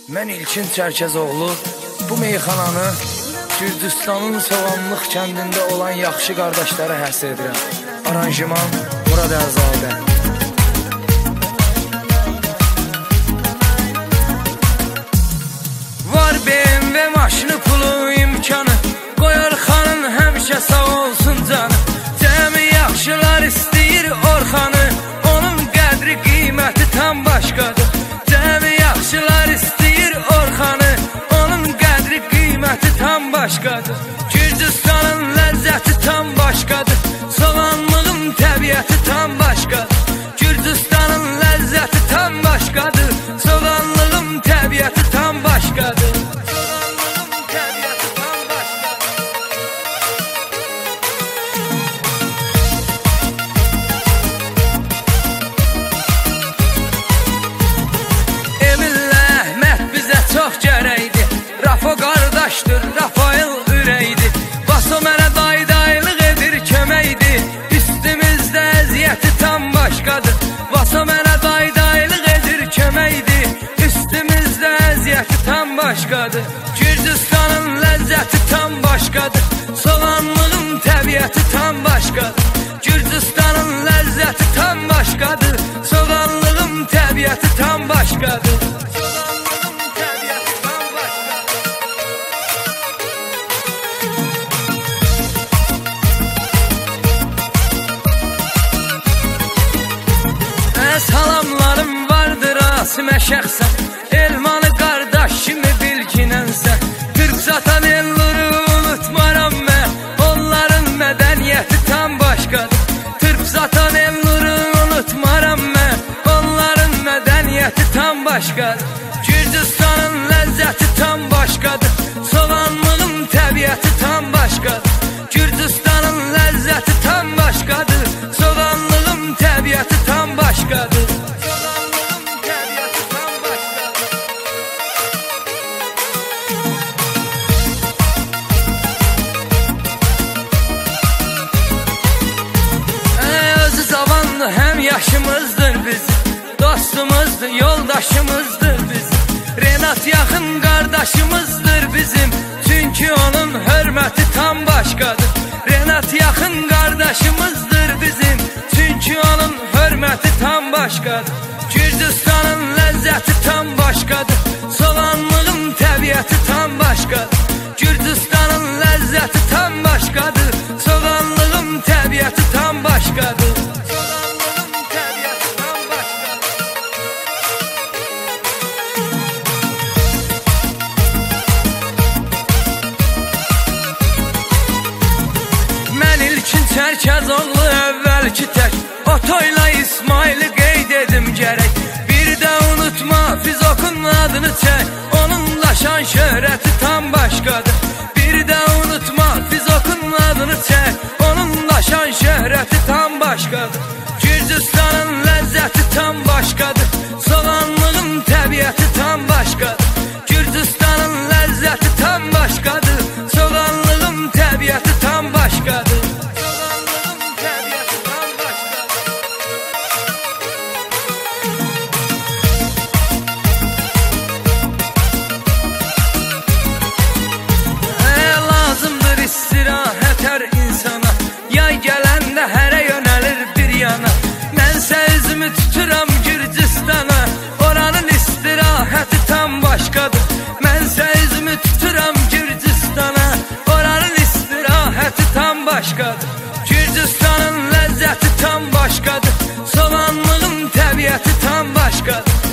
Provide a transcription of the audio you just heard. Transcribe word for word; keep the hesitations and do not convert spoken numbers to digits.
Mən İlkin Çərkəzoğlu bu meyxananı Gürcüstanın Soğanlıq kəndində olan yaxşı qardaşlara həsr edirəm. Aranjman Murad Əzadə. Var B M W maşını, pulu, imkanı, qoyar xanın həmişə sağ olsun canı. Cəmi yaxşılar istəyir Orxanı, onun qədri qiyməti tam başqadır. Cəmi yaxşılar istəyir Orxanı, onun qədri qiyməti tam başqadır. Gürcüstanın ləzzəti tam başqadır, soğanlığın təbiəti tam başqadır. Gürcüstanın ləzzəti tam başqadır, soğanlığın təbiəti tam başqadır. Çox gərəkdir, Rafo qardaşdır, Rafael ürəkdir. Vaso mənə daydaylıq edir, köməkdir. Üstümüzdə əziyyəti tam başqadır. Vaso mənə daydaylıq edir, köməkdir. Üstümüzdə əziyyəti tam başqadır. Gürcüstanın ləzzəti tam başqadır, soğanlığın təbiəti tam başqadır. Gürcüstanın ləzzəti tam başqadır, soğanlığın təbiəti tam başqadır. Salamlarım vardır Asimə şəxsən, Elmanı qardaş kimi bilginənsən. Türk satan elleri unutmaram mən, onların mədəniyyəti tam başqadır. Türk satan elleri unutmaram mən, onların mədəniyyəti tam başqadır. Gürcüstanın ləzzəti tam başqadır, soğanlığın təbiəti tam başqadır. Gürcüstanın ləzzəti tam başqadır, soğanlığın təbiəti tam başqadır. Həm yaşımızdır bizim, dostumuzdur, yoldaşımızdır bizim. Renat yaxın qardaşımızdır bizim, çünki onun hörməti tam başqadır. Renat yaxın qardaşımızdır bizim, çünki onun hörməti tam başqadır. Gürcüstanın ləzzəti tam başqadır, soğanlığın təbiəti tam başqadır. Gürcüstanın ləzzəti tam başqadır, soğanlığın təbiəti tam başqadır. Çərkəzoğlu əvvəlki tək, Otoyla İsmaili qeyd edim gərək. Bir də unutma Fizokun adını çək, onunla şan şöhrəti tam başqadır. Bir də unutma Fizokun adını çək, onunla şan şöhrəti tam başqadır. Gürcüstanın ləzzəti tam başqadır, soğanlığın təbiəti tam başqadır. Gürcüstanın ləzzəti tam başqadır, soğanlığın təbiəti tam başqadır. Yay gələndə hərə yönəlir bir yana, mənsə üzümü tuturam Gürcüstana. Oranın istirahəti tam başqadır, mənsə üzümü tuturam Gürcüstana. Oranın istirahəti tam başqadır. Gürcüstanın ləzzəti tam başqadır, soğanlığın təbiəti tam başqadır.